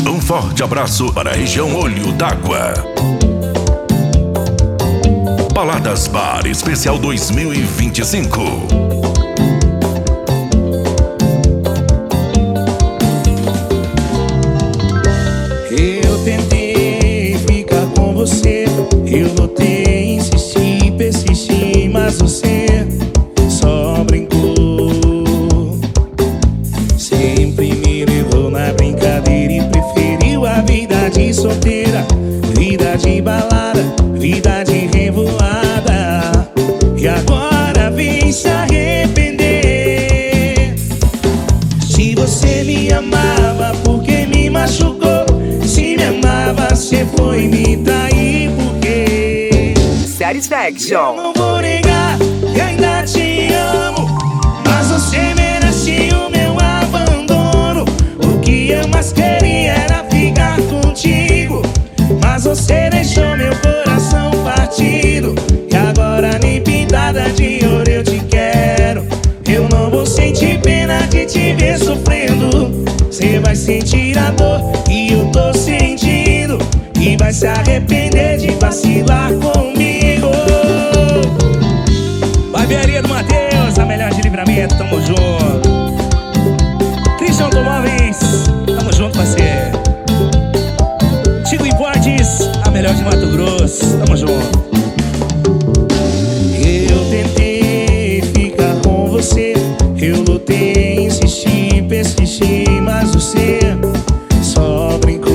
Um forte abraço para a região Olho d'Água. Baladas Bar Especial 2025. Eu tentei ficar com você, eu lutei, insisti, persisti, mas você só brincou. Sempre me levou na brincadeira e preferiu a vida de solteira, vida de balada, vida de revoada. E agora vem se arrepender. Se você me amava, por que me machucou? Se me amava, você foi me trair, porque Satisfaction. eu não vou negar que ainda te amo, mas você merece o meu abandono. O que eu mais queria era ficar contigo, mas você deixou meu coração partido. E agora nem pintada de ouro eu te quero. Eu não vou sentir pena de te ver sofrendo. Você vai sentir a dor que eu tô sentindo e vai se arrepender de vacilar comigo. Barbearia do Matheus, a melhor de Livramento, tamo junto. Cristian Automóveis, tamo junto, parceiro. Tigo Importes, a melhor de Mato Grosso, tamo junto. Eu tentei ficar com você, eu lutei, insisti, persisti, mas você só brincou.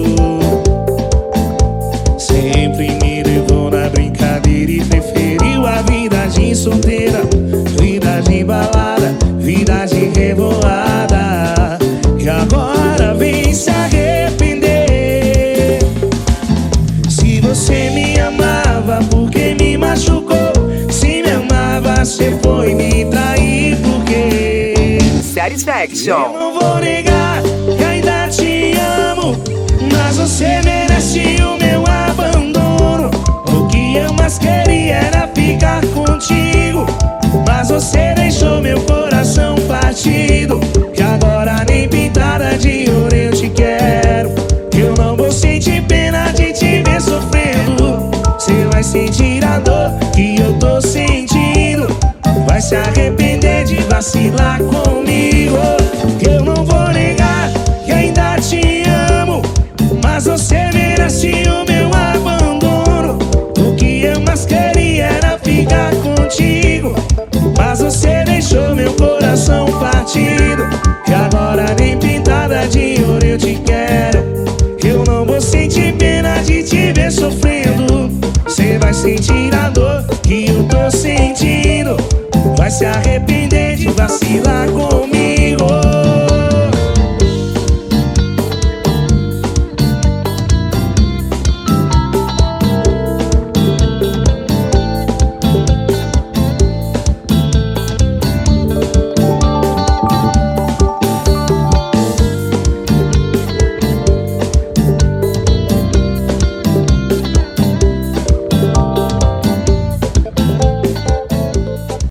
Sempre me levou na brincadeira e preferiu a vida de solteira, vida de balada, vida de revoada. E agora vem se arrepender. Se você me amava, por que me machucou? Se me amava, você foi me trair, porque Satisfaction. eu não vou negar que ainda te amo, mas você merece o meu abandono. O que eu mais queria era ficar contigo, mas você deixou meu coração partido. E agora nem pintada de ouro eu te quero. Eu não vou sentir pena de te ver sofrendo. Você vai sentir a dor que eu tô sentindo, vai se arrepender de vacilar comigo. Eu não vou negar que ainda te amo, mas você merece o meu abandono. O que eu mais queria era ficar contigo, mas você deixou meu coração partido. E agora nem pintada de ouro eu te quero. Eu não vou sentir pena de te ver sofrendo. Você vai sentir a dor que eu tô sentindo, vai se arrepender de vacilar